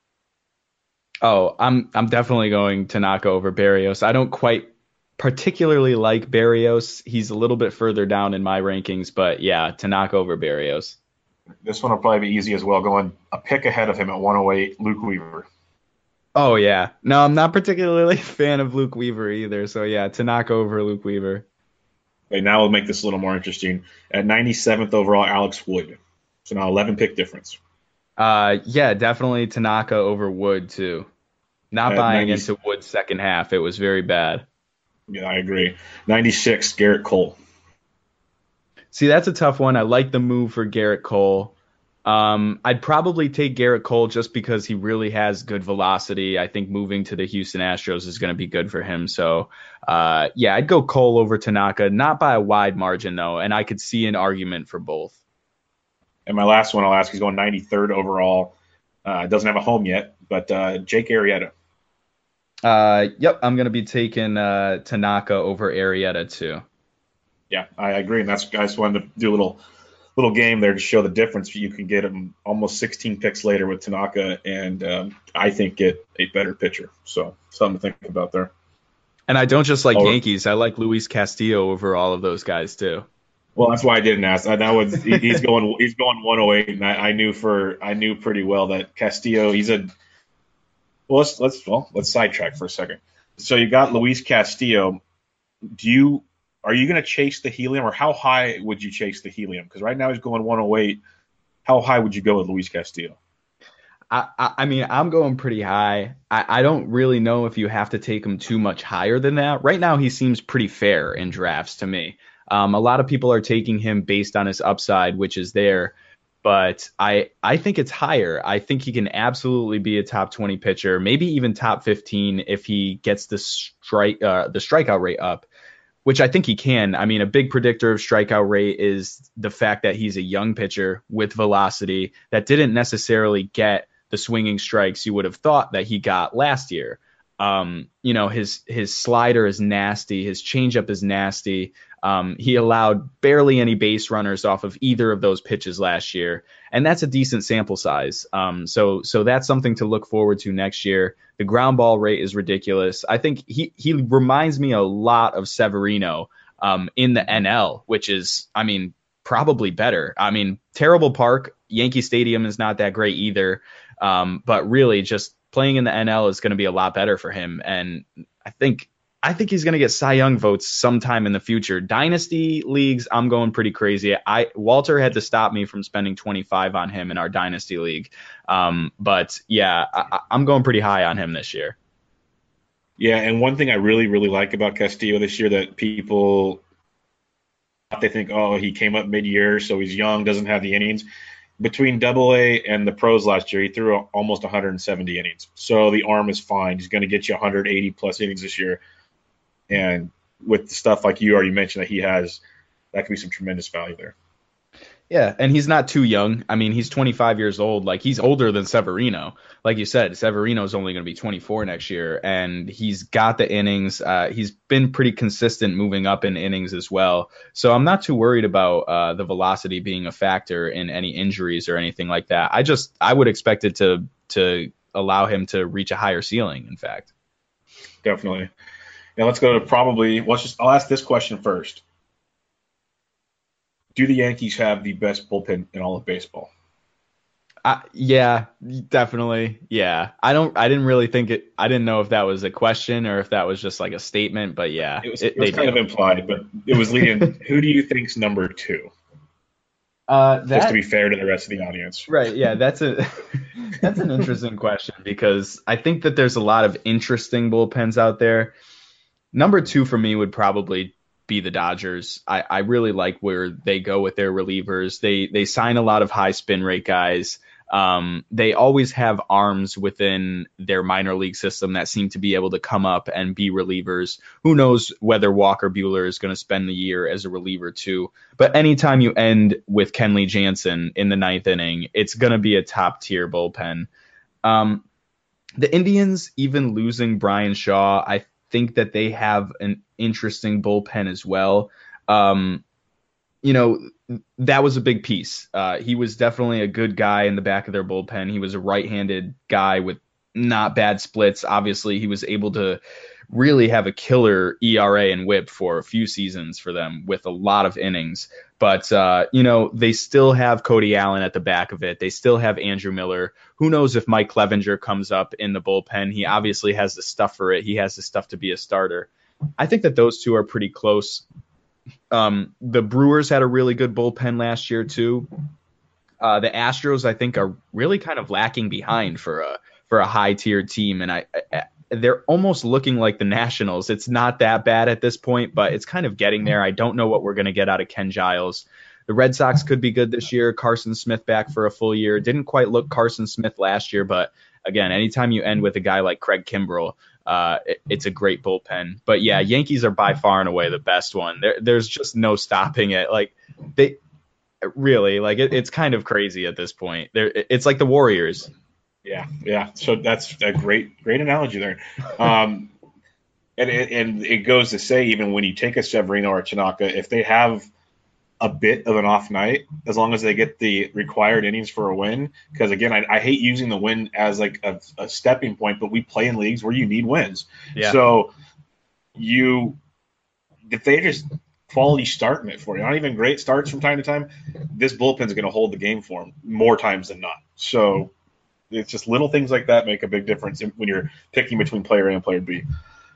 Oh, I'm definitely going Tanaka over Berrios. I don't quite particularly like Berrios. He's a little bit further down in my rankings, but yeah, Tanaka over Berrios. This one will probably be easy as well, going a pick ahead of him at 108, Luke Weaver. Oh, yeah. No, I'm not particularly a fan of Luke Weaver either. So, yeah, Tanaka over Luke Weaver. Okay, now we'll make this a little more interesting. At 97th overall, Alex Wood. So now 11 pick difference. Yeah, definitely Tanaka over Wood, too. Not buying into Wood's second half. It was very bad. Yeah, I agree. 96, Garrett Cole. See, that's a tough one. I like the move for Garrett Cole. I'd probably take Garrett Cole just because he really has good velocity. I think moving to the Houston Astros is going to be good for him. So, yeah, I'd go Cole over Tanaka, not by a wide margin, though, and I could see an argument for both. And my last one I'll ask, he's going 93rd overall. Doesn't have a home yet, but Jake Arrieta. Yep, I'm going to be taking Tanaka over Arrieta, too. Yeah, I agree. And I just wanted to do a little game there to show the difference. You can get him almost 16 picks later with Tanaka, and I think get a better pitcher. So something to think about there. And I don't just like Yankees. I like Luis Castillo over all of those guys too. Well, that's why I didn't ask. That was he's going 108, and I knew pretty well that Castillo. He's a let's sidetrack for a second. So you got Luis Castillo. Are you going to chase the helium, or how high would you chase the helium? Because right now he's going 108. How high would you go with Luis Castillo? I mean, I'm going pretty high. I don't really know if you have to take him too much higher than that. Right now, he seems pretty fair in drafts to me. A lot of people are taking him based on his upside, which is there. But I think it's higher. I think he can absolutely be a top 20 pitcher, maybe even top 15 if he gets the strikeout rate up, which I think he can. I mean, a big predictor of strikeout rate is the fact that he's a young pitcher with velocity that didn't necessarily get the swinging strikes you would have thought that he got last year. His slider is nasty. His changeup is nasty. He allowed barely any base runners off of either of those pitches last year, and that's a decent sample size. So that's something to look forward to next year. The ground ball rate is ridiculous. I think he reminds me a lot of Severino in the NL, which is, I mean, probably better. I mean, terrible park. Yankee Stadium is not that great either. But really just playing in the NL is going to be a lot better for him. And I think he's going to get Cy Young votes sometime in the future. Dynasty leagues, I'm going pretty crazy. Walter had to stop me from spending 25 on him in our Dynasty league. But yeah, I'm going pretty high on him this year. Yeah, and one thing I really, really like about Castillo this year that people, they think, oh, he came up mid-year, so he's young, doesn't have the innings. Between Double-A and the pros last year, he threw almost 170 innings. So the arm is fine. He's going to get you 180-plus innings this year. And with the stuff like you already mentioned that he has, that could be some tremendous value there. Yeah, and he's not too young. I mean, he's 25 years old. Like, he's older than Severino. Like you said, Severino's only going to be 24 next year, and he's got the innings. He's been pretty consistent moving up in innings as well. So I'm not too worried about the velocity being a factor in any injuries or anything like that. I would expect it to allow him to reach a higher ceiling, in fact. Definitely. Now let's go to I'll ask this question first. Do the Yankees have the best bullpen in all of baseball? Yeah, definitely. Yeah. I didn't really think it. I didn't know if that was a question or if that was just like a statement, but yeah. It was kind of implied, but it was leading. Who do you think's number two? Just to be fair to the rest of the audience. Right. Yeah, that's an interesting question because I think that there's a lot of interesting bullpens out there. Number two for me would probably be the Dodgers. I really like where they go with their relievers. They sign a lot of high spin rate guys. They always have arms within their minor league system that seem to be able to come up and be relievers. Who knows whether Walker Buehler is going to spend the year as a reliever too. But anytime you end with Kenley Jansen in the ninth inning, it's going to be a top tier bullpen. The Indians, even losing Brian Shaw, I think that they have an interesting bullpen as well. That was a big piece. He was definitely a good guy in the back of their bullpen. He was a right-handed guy with not bad splits. Obviously, he was able to really have a killer ERA and whip for a few seasons for them with a lot of innings. But, they still have Cody Allen at the back of it. They still have Andrew Miller. Who knows if Mike Clevenger comes up in the bullpen? He obviously has the stuff for it. He has the stuff to be a starter. I think that those two are pretty close. The Brewers had a really good bullpen last year, too. The Astros, I think, are really kind of lacking behind for a high-tier team. And they're almost looking like the Nationals. It's not that bad at this point, but it's kind of getting there. I don't know what we're going to get out of Ken Giles. The Red Sox could be good this year. Carson Smith back for a full year. Didn't quite look Carson Smith last year, but again, anytime you end with a guy like Craig Kimbrell, it's a great bullpen. But yeah, Yankees are by far and away the best one. There's just no stopping it. Like they really, like it's kind of crazy at this point. It's like the Warriors. Yeah. So that's a great analogy there. And it goes to say, even when you take a Severino or a Tanaka, if they have a bit of an off night, as long as they get the required innings for a win, because again, I hate using the win as like a stepping point, but we play in leagues where you need wins. Yeah. So if they just quality starting it for you, not even great starts from time to time, this bullpen is going to hold the game for them more times than not. So it's just little things like that make a big difference when you're picking between player A and player B.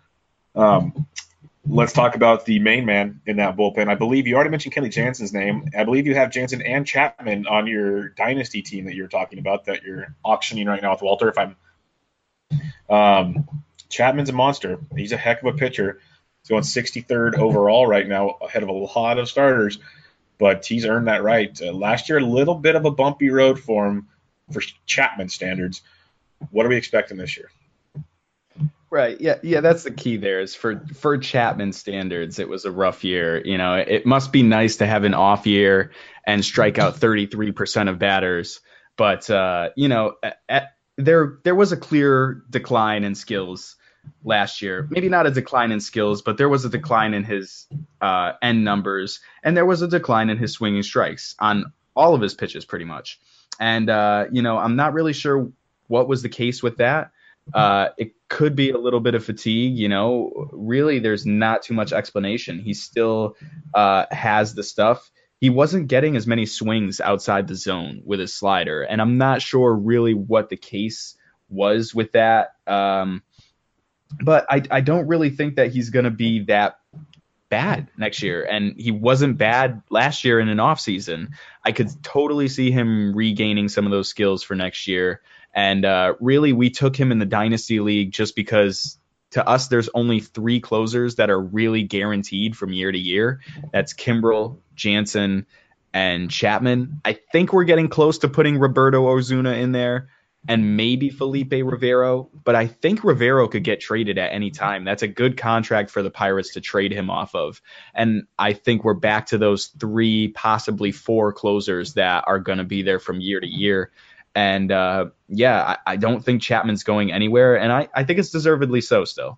Let's talk about the main man in that bullpen. I believe you already mentioned Kenley Jansen's name. I believe you have Jansen and Chapman on your dynasty team that you're talking about, that you're auctioning right now with Walter. Chapman's a monster. He's a heck of a pitcher. He's going 63rd overall right now, ahead of a lot of starters, but he's earned that right. Last year, a little bit of a bumpy road for him for Chapman standards. What are we expecting this year? Right. Yeah. That's the key there is for Chapman standards. It was a rough year. It must be nice to have an off year and strike out 33% of batters. But, there was a clear decline in skills last year. Maybe not a decline in skills, but there was a decline in his end numbers. And there was a decline in his swinging strikes on all of his pitches pretty much. And, I'm not really sure what was the case with that. It could be a little bit of fatigue, really there's not too much explanation. He still has the stuff. He wasn't getting as many swings outside the zone with his slider, and I'm not sure really what the case was with that. But I don't really think that he's going to be that bad next year, and he wasn't bad last year in an off season. I could totally see him regaining some of those skills for next year. And really, we took him in the Dynasty League just because to us, there's only 3 closers that are really guaranteed from year to year. That's Kimbrel, Jansen, and Chapman. I think we're getting close to putting Roberto Ozuna in there and maybe Felipe Rivero. But I think Rivero could get traded at any time. That's a good contract for the Pirates to trade him off of. And I think we're back to those 3, possibly 4 closers that are going to be there from year to year. And, I don't think Chapman's going anywhere, and I think it's deservedly so still.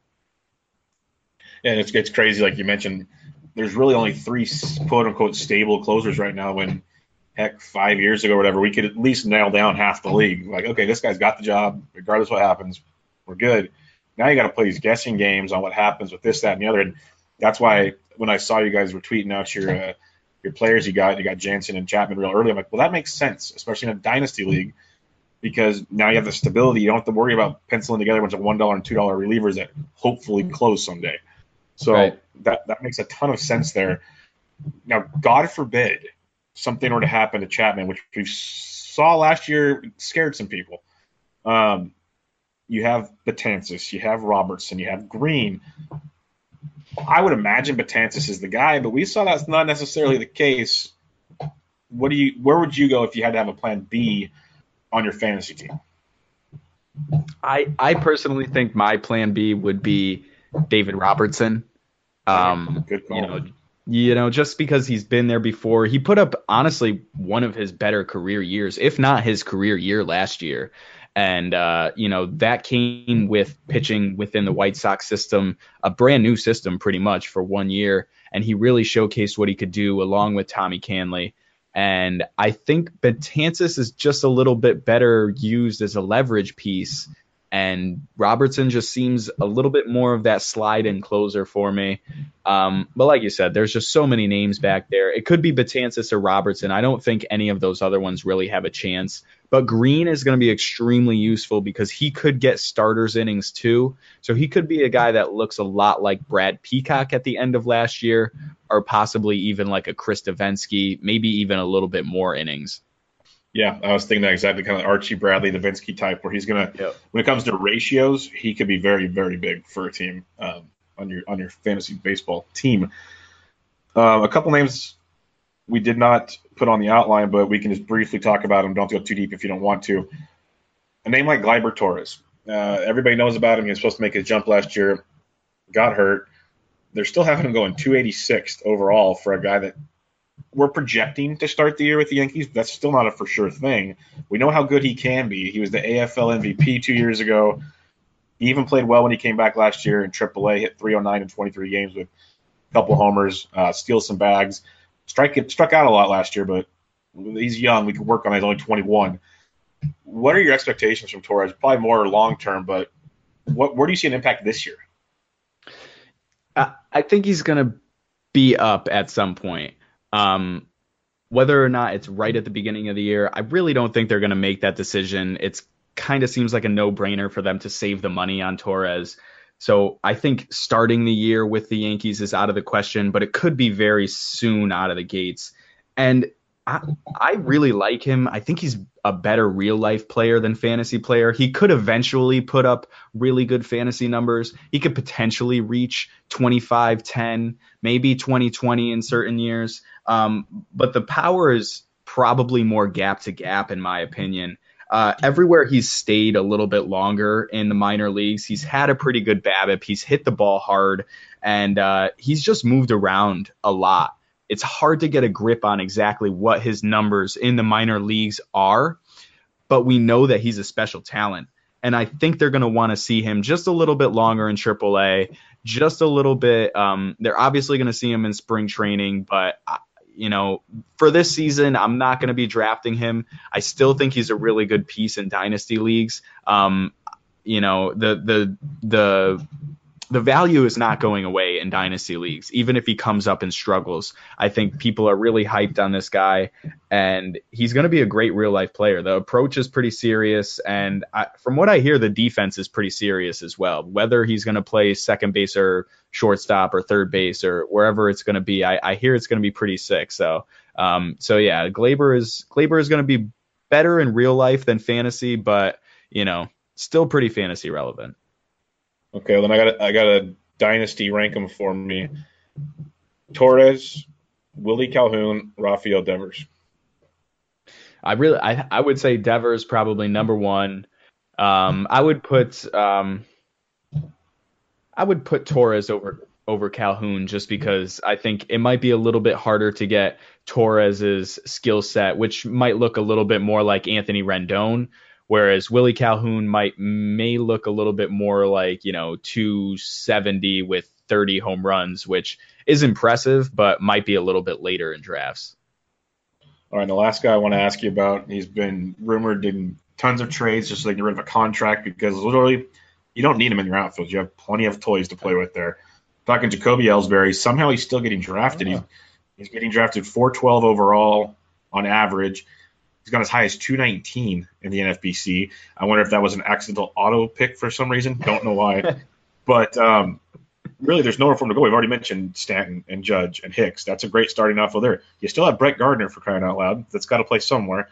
Yeah, it's crazy. Like you mentioned, there's really only 3 quote-unquote stable closers right now when, heck, 5 years ago or whatever, we could at least nail down half the league. Like, okay, this guy's got the job. Regardless of what happens, we're good. Now you got to play these guessing games on what happens with this, that, and the other. And that's why when I saw you guys were tweeting out your players you got Jansen and Chapman real early, I'm like, well, that makes sense, especially in a dynasty league, because now you have the stability. You don't have to worry about penciling together a bunch of $1 and $2 relievers that hopefully close someday. So right. that makes a ton of sense there. Now, God forbid something were to happen to Chapman, which we saw last year scared some people. You have Betances, you have Robertson, you have Green. I would imagine Betances is the guy, but we saw that's not necessarily the case. Where would you go if you had to have a plan B on your fantasy team? I personally think my plan B would be David Robertson. Good call. Just because he's been there before. He put up, honestly, one of his better career years, if not his career year last year. And, that came with pitching within the White Sox system, a brand new system pretty much for 1 year. And he really showcased what he could do along with Tommy Canley. And I think Betances is just a little bit better used as a leverage piece. And Robertson just seems a little bit more of that slide-in closer for me. But like you said, there's just so many names back there. It could be Betances or Robertson. I don't think any of those other ones really have a chance. But Green is going to be extremely useful because he could get starters innings too. So he could be a guy that looks a lot like Brad Peacock at the end of last year, or possibly even like a Chris Davinsky, maybe even a little bit more innings. Yeah, I was thinking that exactly, kind of Archie Bradley, Davinsky type, where he's going to, when it comes to ratios, he could be very, very big for a team on your fantasy baseball team. A couple names we did not put on the outline, but we can just briefly talk about him. Don't go too deep if you don't want to. A name like Gleyber Torres. Everybody knows about him. He was supposed to make his jump last year, got hurt. They're still having him going 286th overall for a guy that we're projecting to start the year with the Yankees. That's still not a for sure thing. We know how good he can be. He was the AFL MVP 2 years ago. He even played well when he came back last year in AAA, hit 309 in 23 games with a couple homers, steals some bags. Struck out a lot last year, but he's young. We can work on it. He's only 21. What are your expectations from Torres? Probably more long-term, but where do you see an impact this year? I think he's going to be up at some point. Whether or not it's right at the beginning of the year, I really don't think they're going to make that decision. It's kind of seems like a no-brainer for them to save the money on Torres. So I think starting the year with the Yankees is out of the question, but it could be very soon out of the gates. And I really like him. I think he's a better real-life player than fantasy player. He could eventually put up really good fantasy numbers. He could potentially reach 25-10, maybe 20-20 in certain years. But the power is probably more gap to gap, in my opinion. Everywhere he's stayed a little bit longer in the minor leagues, he's had a pretty good BABIP. He's hit the ball hard, and he's just moved around a lot. It's hard to get a grip on exactly what his numbers in the minor leagues are, but we know that he's a special talent. And I think they're going to want to see him just a little bit longer in AAA, just a little bit. They're obviously going to see him in spring training, but for this season, I'm not going to be drafting him. I still think he's a really good piece in dynasty leagues. The value is not going away in dynasty leagues, even if he comes up and struggles. I think people are really hyped on this guy, and he's going to be a great real life player. The approach is pretty serious, and from what I hear, the defense is pretty serious as well. Whether he's going to play second base or shortstop or third base or wherever it's going to be, I hear it's going to be pretty sick. So yeah, Gleyber is going to be better in real life than fantasy, but still pretty fantasy relevant. Okay, well, then I got a dynasty rank them for me. Torres, Willie Calhoun, Rafael Devers. I would say Devers probably number one. I would put Torres over Calhoun just because I think it might be a little bit harder to get Torres's skill set, which might look a little bit more like Anthony Rendon. Whereas Willie Calhoun may look a little bit more like, 270 with 30 home runs, which is impressive, but might be a little bit later in drafts. All right, the last guy I want to ask you about, he's been rumored in tons of trades just so they get rid of a contract because literally you don't need him in your outfield. You have plenty of toys to play with there. Talking Jacoby Ellsbury, somehow he's still getting drafted. He's getting drafted 412 overall on average. He's gone as high as 219 in the NFBC. I wonder if that was an accidental auto pick for some reason. Don't know why. But really, there's nowhere for him to go. We've already mentioned Stanton and Judge and Hicks. That's a great starting outfield there. You still have Brett Gardner, for crying out loud. That's got to play somewhere.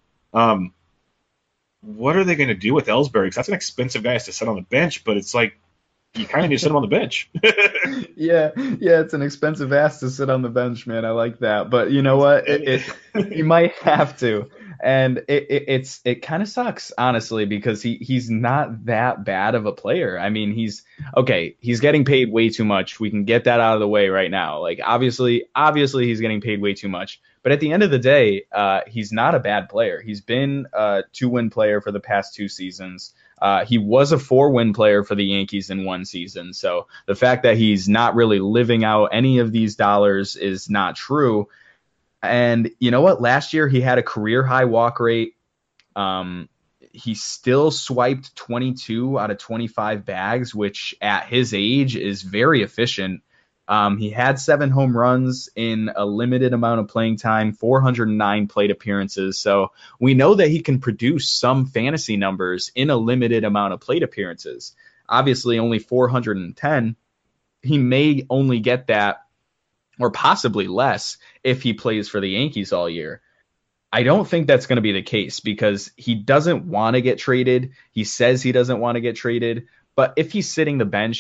What are they going to do with Ellsbury? Because that's an expensive guy to sit on the bench, but it's like you kind of need to sit him on the bench. Yeah, it's an expensive ass to sit on the bench, man. I like that. But you know what? You might have to. And it kind of sucks, honestly, because he's not that bad of a player. I mean, he's getting paid way too much. We can get that out of the way right now. Like, obviously he's getting paid way too much. But at the end of the day, he's not a bad player. He's been a 2-win player for the past 2 seasons. He was a 4-win player for the Yankees in 1 season. So the fact that he's not really living out any of these dollars is not true. And you know what? Last year he had a career high walk rate. He still swiped 22 out of 25 bags, which at his age is very efficient. He had 7 home runs in a limited amount of playing time, 409 plate appearances. So we know that he can produce some fantasy numbers in a limited amount of plate appearances. Obviously, only 410. He may only get that or possibly less if he plays for the Yankees all year. I don't think that's going to be the case because he doesn't want to get traded. He says he doesn't want to get traded. But if he's sitting the bench,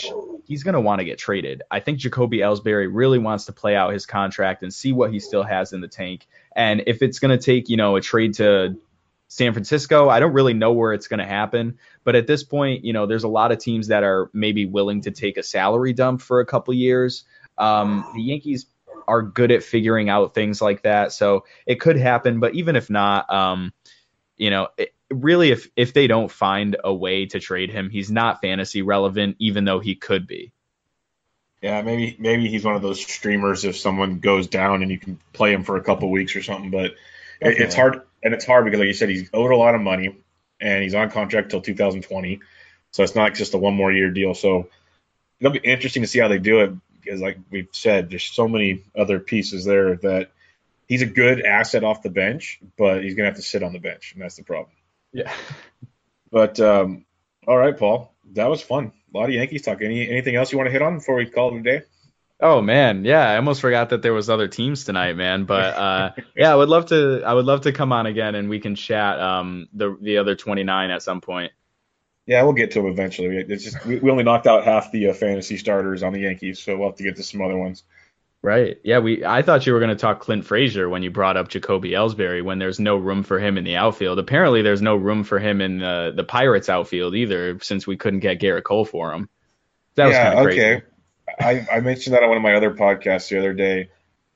he's going to want to get traded. I think Jacoby Ellsbury really wants to play out his contract and see what he still has in the tank. And if it's going to take, a trade to San Francisco, I don't really know where it's going to happen. But at this point, there's a lot of teams that are maybe willing to take a salary dump for a couple years. The Yankees are good at figuring out things like that. So it could happen. But even if not, really, if they don't find a way to trade him, he's not fantasy relevant, even though he could be. Yeah, maybe he's one of those streamers if someone goes down and you can play him for a couple weeks or something. But it's hard, and it's hard because, like you said, he's owed a lot of money, and he's on contract till 2020. So it's not just a one more year deal. So it'll be interesting to see how they do it because, like we've said, there's so many other pieces there that he's a good asset off the bench, but he's gonna have to sit on the bench, and that's the problem. Yeah. But all right, Paul, that was fun. A lot of Yankees talk. Anything else you want to hit on before we call it a day? Oh man, yeah, I almost forgot that there was other teams tonight, man. But yeah, I would love to come on again and we can chat the other 29 at some point. Yeah, we'll get to them eventually. It's just we only knocked out half the fantasy starters on the Yankees, so we'll have to get to some other ones. Right. Yeah, I thought you were going to talk Clint Frazier when you brought up Jacoby Ellsbury when there's no room for him in the outfield. Apparently there's no room for him in the Pirates outfield either since we couldn't get Garrett Cole for him. That was kind of crazy. Okay. I mentioned that on one of my other podcasts the other day.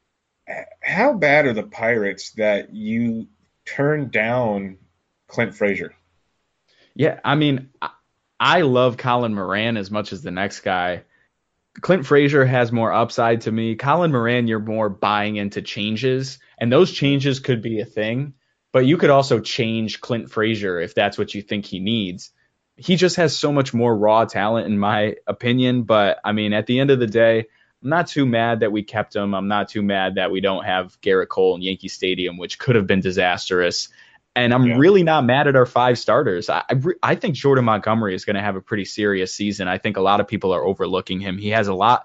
How bad are the Pirates that you turned down Clint Frazier? Yeah, I mean, I love Colin Moran as much as the next guy. Clint Frazier has more upside to me. Colin Moran, you're more buying into changes, and those changes could be a thing, but you could also change Clint Frazier if that's what you think he needs. He just has so much more raw talent, in my opinion, but, I mean, at the end of the day, I'm not too mad that we kept him. I'm not too mad that we don't have Garrett Cole in Yankee Stadium, which could have been disastrous. And I'm really not mad at our 5 starters. I think Jordan Montgomery is going to have a pretty serious season. I think a lot of people are overlooking him. He has a lot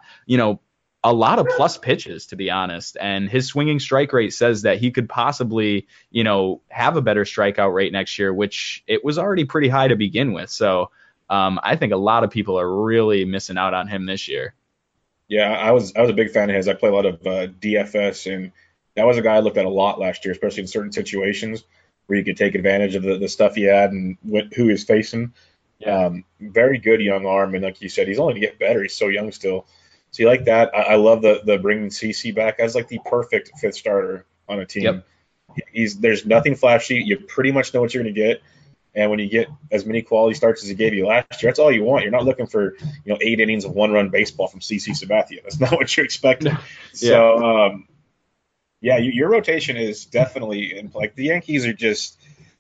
of plus pitches, to be honest. And his swinging strike rate says that he could possibly, have a better strikeout rate next year, which it was already pretty high to begin with. So I think a lot of people are really missing out on him this year. Yeah, I was a big fan of his. I play a lot of DFS, and that was a guy I looked at a lot last year, especially in certain situations where you could take advantage of the stuff he had and who he's facing. Very good young arm, and like you said, he's only going to get better. He's so young still. So you like that. I love the bringing CC back as like the perfect 5th starter on a team. Yep. There's nothing flashy. You pretty much know what you're going to get. And when you get as many quality starts as he gave you last year, that's all you want. You're not looking for 8 innings of 1-run baseball from CC Sabathia. That's not what you're expecting. So your rotation is definitely like the Yankees are just,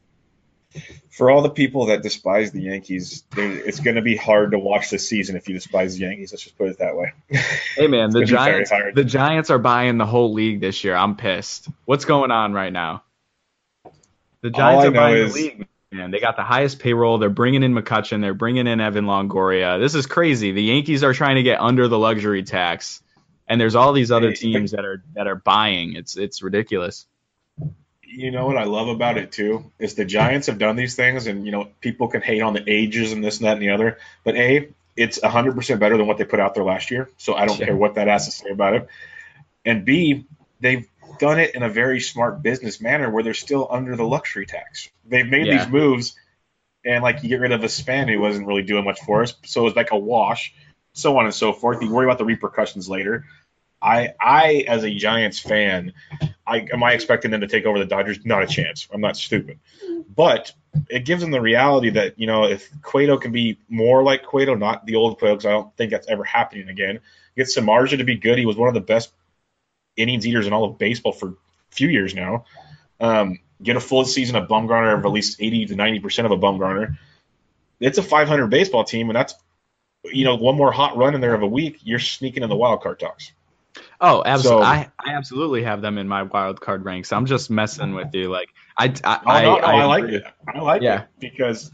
for all the people that despise the Yankees, it's going to be hard to watch this season if you despise the Yankees. Let's just put it that way. Hey man, the Giants are buying the whole league this year. I'm pissed. What's going on right now? The Giants are buying the league. Man, they got the highest payroll. They're bringing in McCutchen. They're bringing in Evan Longoria. This is crazy. The Yankees are trying to get under the luxury tax. And there's all these other teams that are buying. It's ridiculous. You know what I love about it too is the Giants have done these things, and people can hate on the ages and this and that and the other, but it's 100% better than what they put out there last year. So I don't care what that has to say about it. And B, they've done it in a very smart business manner where they're still under the luxury tax. They've made these moves, and like you get rid of a Span who wasn't really doing much for us, so it was like a wash. So on and so forth. You worry about the repercussions later. I as a Giants fan, am I expecting them to take over the Dodgers? Not a chance. I'm not stupid. But it gives them the reality that, if Cueto can be more like Cueto, not the old Cueto, because I don't think that's ever happening again. Get Samardzija to be good. He was one of the best innings eaters in all of baseball for a few years now. Get a full season of Bumgarner of at least 80 to 90% of a Bumgarner. It's a 500 baseball team, and that's, one more hot run in there of a week, you're sneaking in the wild card talks. Oh, absolutely. So, I absolutely have them in my wild card ranks. I'm just messing with you. Like I like it. I like it because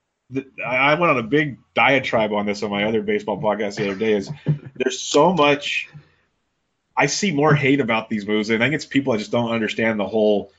I went on a big diatribe on this on my other baseball podcast the other day. Is there's so much. I see more hate about these moves, and I think it's people that just don't understand the whole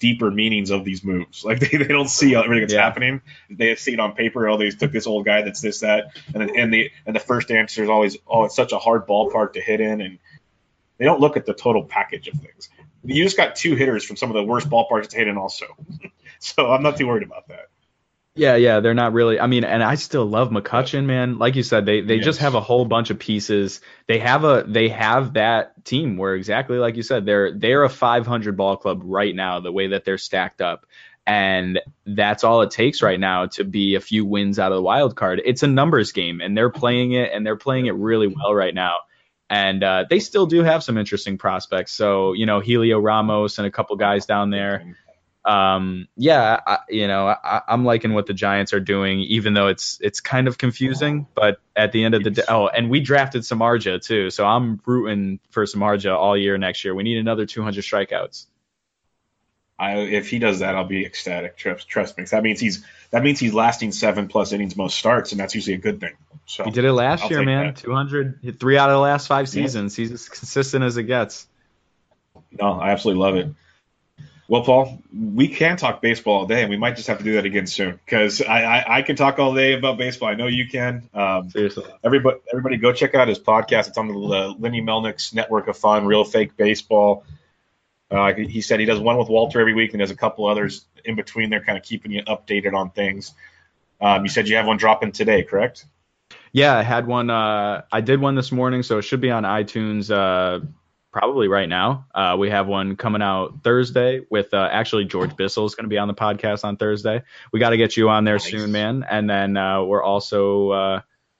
deeper meanings of these moves. Like they don't see everything that's happening. They see it on paper. Oh, they took this old guy that's this, that. And the first answer is always, oh, it's such a hard ballpark to hit in. And they don't look at the total package of things. You just got 2 hitters from some of the worst ballparks to hit in also. So I'm not too worried about that. Yeah, they're not really. I mean, and I still love McCutchen, man. Like you said, they just have a whole bunch of pieces. They have that team where, exactly like you said, they're a 500 ball club right now, the way that they're stacked up. And that's all it takes right now to be a few wins out of the wild card. It's a numbers game, and they're playing it really well right now. And they still do have some interesting prospects. So, Helio Ramos and a couple guys down there. I'm liking what the Giants are doing, even though it's kind of confusing. But at the end of the day, and we drafted Samardzija too, so I'm rooting for Samardzija all year next year. We need another 200 strikeouts. If he does that, I'll be ecstatic. Trust me. That means he's lasting 7+ innings most starts, and that's usually a good thing. So he did it last year, man. That. 200, hit 3 out of the last 5 seasons. He's as consistent as it gets. No, I absolutely love it. Well, Paul, we can talk baseball all day, and we might just have to do that again soon, because I can talk all day about baseball. I know you can. Seriously. Everybody go check out his podcast. It's on the Lenny Melnick's Network of Fun, Real Fake Baseball. He said he does one with Walter every week, and there's a couple others in between there kind of keeping you updated on things. You said you have one dropping today, correct? Yeah, I had one. I did one this morning, so it should be on iTunes probably right now. We have one coming out Thursday with actually George Bissell is going to be on the podcast on Thursday. We got to get you on there soon, man. And then we're also,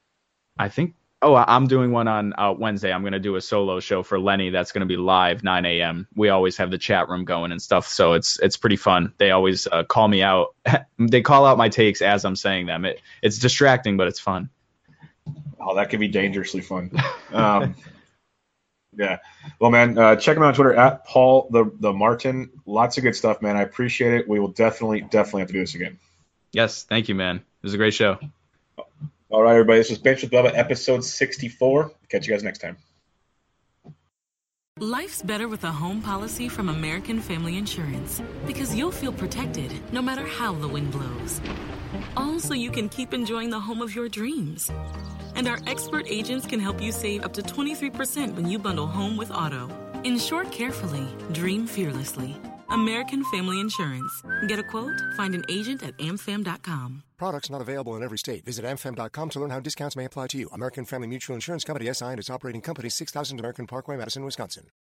I'm doing one on Wednesday. I'm going to do a solo show for Lenny that's going to be live 9 a.m. We always have the chat room going and stuff, so it's pretty fun. They always call me out. They call out my takes as I'm saying them. It's distracting, but it's fun. Oh, that could be dangerously fun. Yeah. Well, man, check him out on Twitter at Paul the Martin. Lots of good stuff, man. I appreciate it. We will definitely have to do this again. Yes, thank you, man. It was a great show. All right, everybody. This was Bench with Bubba, episode 64. Catch you guys next time. Life's better with a home policy from American Family Insurance, because you'll feel protected no matter how the wind blows. All so you can keep enjoying the home of your dreams. And our expert agents can help you save up to 23% when you bundle home with auto. Insure carefully, dream fearlessly. American Family Insurance. Get a quote? Find an agent at amfam.com. Products not available in every state. Visit amfam.com to learn how discounts may apply to you. American Family Mutual Insurance Company, SI, and its operating company, 6000 American Parkway, Madison, Wisconsin.